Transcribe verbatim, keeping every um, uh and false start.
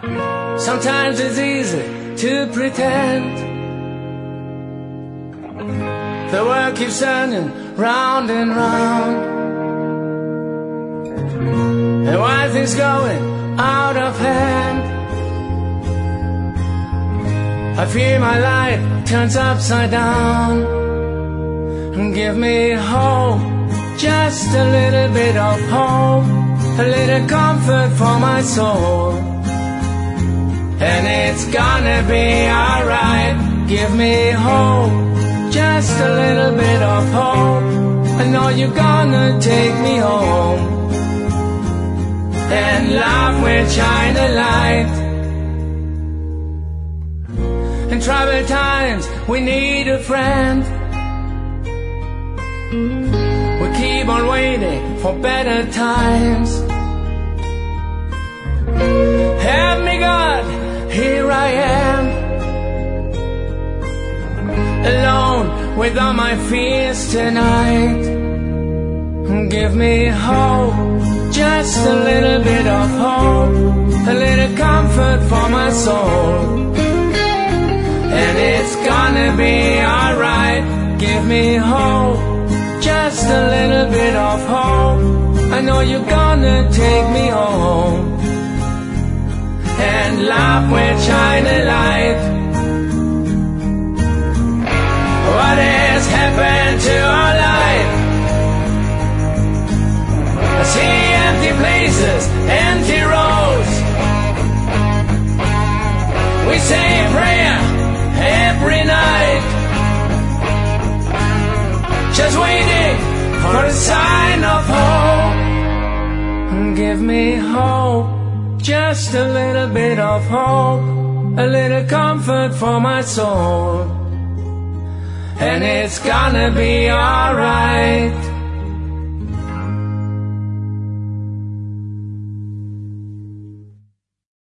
Sometimes it's easy to pretend. The world keeps turning round and round, and why are things going out of hand? I fear my life turns upside down. Give me hope, just a little bit of hope, a little comfort for my soul. And it's gonna be alright. Give me hope, just a little bit of hope. I know you're gonna take me home, and love will shine a light. In troubled times we need a friend. We keep on waiting for better times. Help me God, here I am, alone with all my fears tonight. Give me hope, just a little bit of hope, a little comfort for my soul. And it's gonna be alright. Give me hope, just a little bit of hope. I know you're gonna take me home, and love will shine a light. What has happened to our life? I see empty places, empty roads. We say a prayer every night, just waiting for a sign of hope. Give me hope, just a little bit of hope, a little comfort for my soul. And it's gonna be alright.